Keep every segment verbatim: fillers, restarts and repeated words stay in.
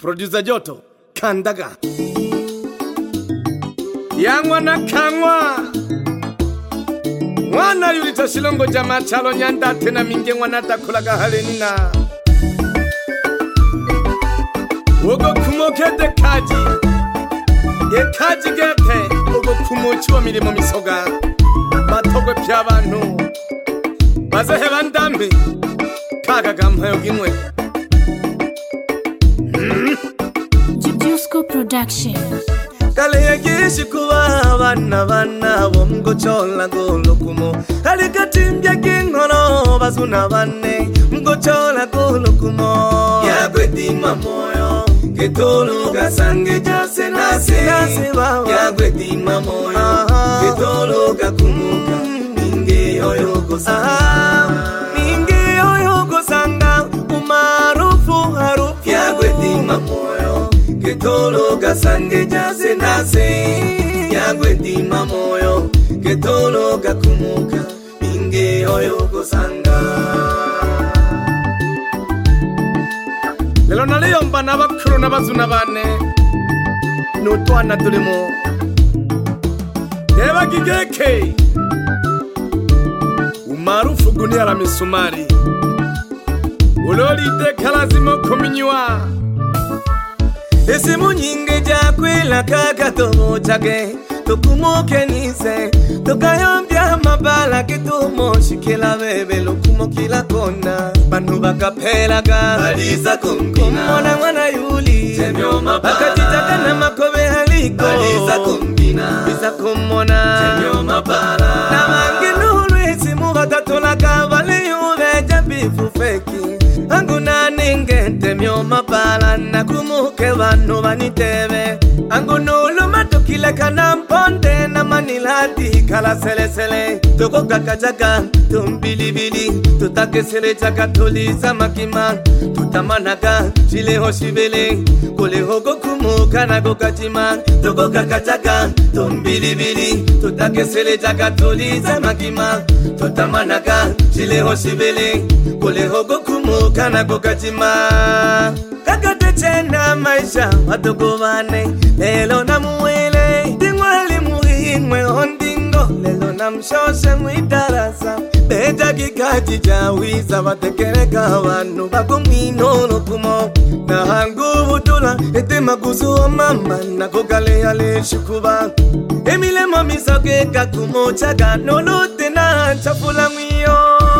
Producer Joto Kandaga Yangwa na kangwa Mwana yulita shilongo jama chalo nyanda tena minge mwana takulaga halenina Ogo kumokete kaji Ye kaji gete Ogo kumochiwa milimo misoga Batogwe pya bantu Bazahe bandambi Kaga gamhayo gimwe Jujusko Production Kale yagishi kuwa bana bana Womgo chola golo kumo Kale katimbya kingono Bazuna bane Mgo chola golo kumo Yagwe dima moyo Ketolo gasange jase nase Yagwe dima moyo Ketolo gakumuka Minge yoyo gosanga Minge yoyo gosanga Umarufu harufu Yagwe dima moyo Ketolo gasange jase nase Yagwe dima moyo Ketolo gakumuka Minge yoyo gosanga Lelo naliyomba n'abakuru n'abazuna bane N'utwana tulimo Deba gigeke Umarufu gunia la misumari Uloli deka lazima kuminywa Esimu nyinge jakwila kakatomo chage Tukumuke nise Tukayombya mabala kitumo Shikila bebe lukumo kila kona Banu bakapelaga Baliza kumbina Kumona mwana yuli Temyo mabala Bakatitaka na makobe haliko Baliza kumbina Bisa kumona Temyo mabala Na mangi nulu esimu batatulaka Bali yule jabifu feki Angu na ninge temyo mabala Na kumuke banu banitebe Angu nulu matukile kana mponde Na manilati kala sele sele Toko kakajaga tumbilibili Tutake sele chaka tuliza makima Tutamanaga chile hoshibele Kule hogo kumuka na gokajima Toko kakajaga tumbilibili Tutake sele chaka tuliza makima Tutamanaga chile hoshibele Kule hogo kumuka na gokajima Kakate chena maisha watoko wane Lelo na muwele Tingwali muhimwe ondingo Lelo na mshoshe mwidarasa Beja kikaji jawiza Watekereka wanu Bako mwinono kumo Na hangu vutula Ete maguzu wa mama Na kukale yale shukuba Emile mami sokeka kumo chaga Nolote na chafula mwiyo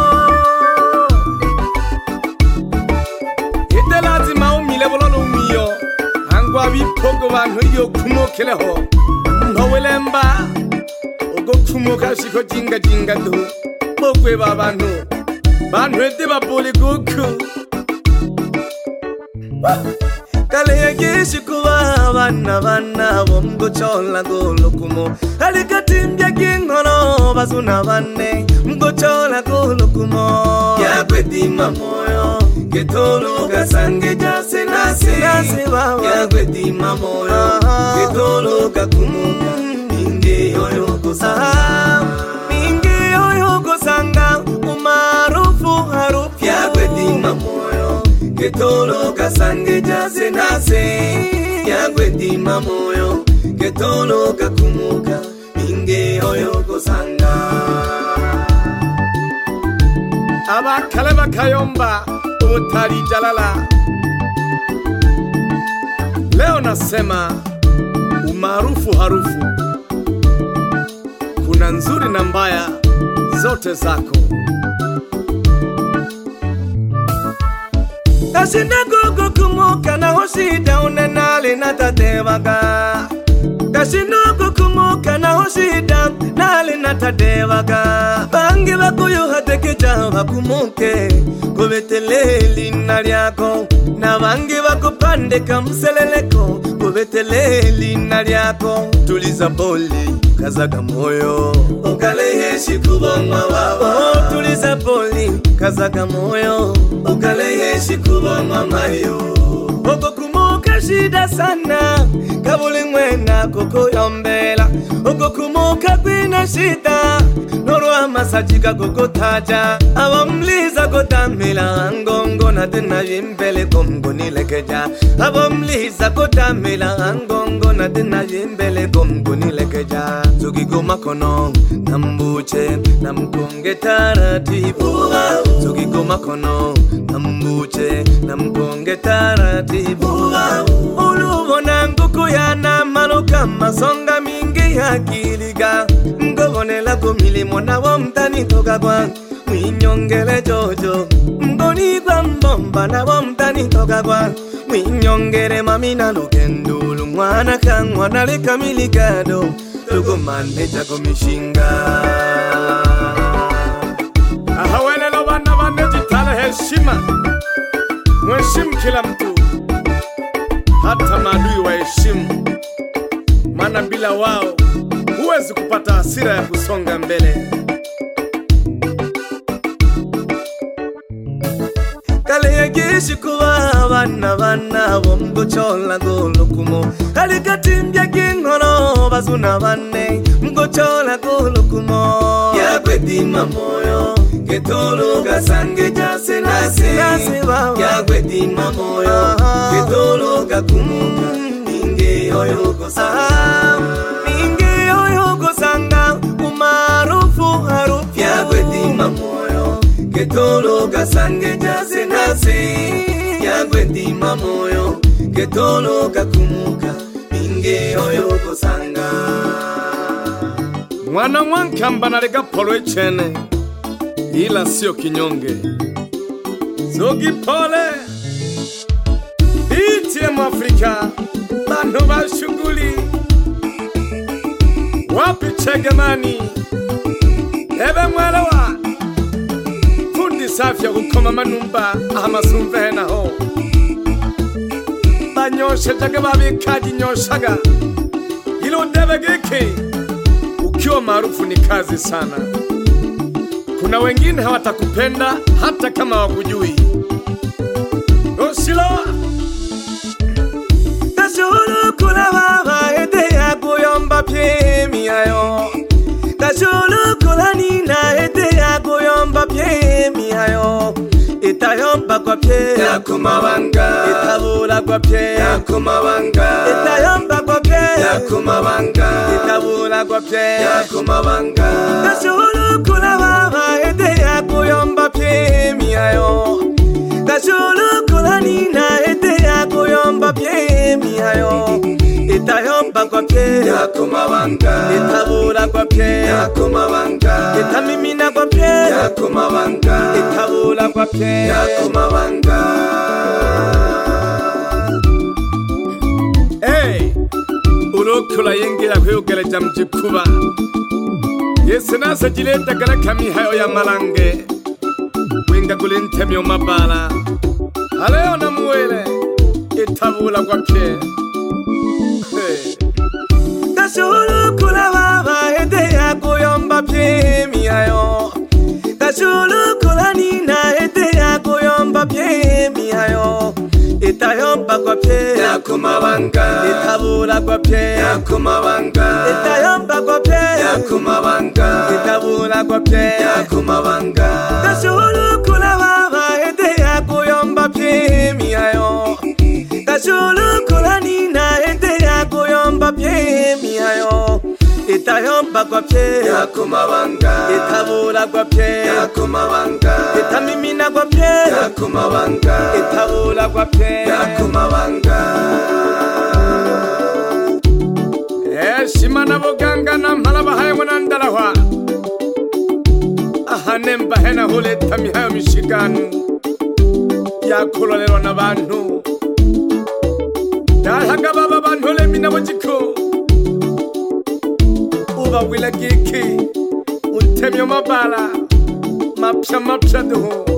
Lazima umile bololo umiyo Angwa bipogo bantu iyo kumokeleho Ntowelemba Ogo kumoka shiko jinga jinga du Bogwe babantu Bantu ete babole goku Kale yagishi kuwa bana bana Womgo chola golo kumo Kale katimbya kingono Bazuna bane Mgo chola golo kumo Yagwe dima moyo Ketolo gasange jase nase Yagwe dima moyo Ketolo gakumuka Minge yoyo gosanga Minge yoyo gosanga Umarufu harufu Yagwe dima moyo Ketolo gasange jase nase Yagwe dima moyo Ketolo gakumuka Minge yoyo gosanga Abakale bakayomba Utari jalala Leo nasema Umarufu harufu Kuna nzuri na mbaya Zote zako Kashinda gogo kumuka na hoshida Unenali natadewaga Kashinda gogo kumuka na hoshida Nali natadewaga Bangi bakuyu hatekeja wakumuke Kubeteleli naliako Na bangi bakupande kamseleleko Kubeteleli naliako Tuliza boli kazaga moyo Ukaleheshi kubonga wawa Oh tuliza boli kazaga moyo Ukaleheshi kubonga mayo Oko kumuka shida sana Kabuli mwena koko yombela Oko kumuka kwina shida Norwa masajika kukotaja abamliza kotamela ngongo na tena yimbele komgo nilekeja abamliza kotamela ngongo na tena yimbele komgo nilekeja zogigo makono nambuche namkonge taratibu zogigo makono nambuche namkonge taratibu ulubona nguku yana maroka masonga mingi ya kiliga ngobonela kumilimo nabo mtani toka kwa mwinyongele jojo mboni kwa mbomba nabo mtani toka kwa mwinyongele mamina lukendulu mwana kangwa nalika milikado tukumaneja kumishinga ahawele lo bana banejitala heshima mheshimu kila mtu hata maadui wa heshimu maana bila wao huwezi kupata hasira ya kusonga mbele. Kale yegishi kuwa bana bana bomgo chola gulukumo kale katimbya kingono bazuna bane mgo chola gulukumo ya kwedima moyo ketolo gasange jase nase ya kwedima moyo ketolo gakumuka inge oyo gosanga inge oyo gosanga umarufu harufu ya kwedima moyo ketolo gasange jase nase ya kwedima moyo ketolo gakumuka inge oyo gosanga mwana mwankamba nalega polo echene ila sio kinyonge zogi pole iti Afrika bando ba shughuli wapi Chegemani ebe mwelewa fundi safya kukoma manumba amasumve naho banyoshe jage babikaji nyoshaga ilo debe geke ukiwa maarufu ni kazi sana. Kuna wengine hawatakupenda hata kama wakujui. Osilo Kashulu kula baba ete ya kuyomba pye miayo Kashulu kula nina ete ya kuyomba pye miayo Itayomba kwa pye ya kumabanga Itabula kwa pye ya kumabanga Itayomba kwa pye ya kumabanga Itabula kwa pye ya kumabanga Kashulu kula baba ete ya kuyomba pye miayo Kashulu kula nina ete ya kuyomba pye miayo Itayomba kwa pye ya kumabanga Itabula kwa pye ya kumabanga Itamimina kwa pye ya kumabanga Itabula kwa pye ya kumabanga Hey Urokula yengera kuyogera jamjikuba Yese nasa jileta gara kami hayo ya malange Wenga kulintemi omabala Aleo na muwele Itabula kwa pye Hey Kashulu kula baba ete ya kuyomba pye miayo Kashulu kula nina ete ya kuyomba pye miayo Itayomba kwa pye ya kumabanga Itabula kwa pye ya kumabanga Itayomba kwa pye ya kumabanga Itabula kwa pye ya kumabanga Kashulu kula baba ete ya kuyomba pye miayo Kashulu kula nina ete ya kuyomba pye miayo Itayomba kwa pye ya kumabanga Itabula kwa pye ya kumabanga Itamimina kwa pye ya kumabanga Itabula kwa pye ya kumabanga Eshima na boganga na mhalaba hayo mwanandalahwa Ahanemba hena hule tami hayo mishiganu Ya kulolero na bantu Dalhaga baba bantu mina wajiko Uba wila giki Utemyo mabala Mapsha mapsha duhu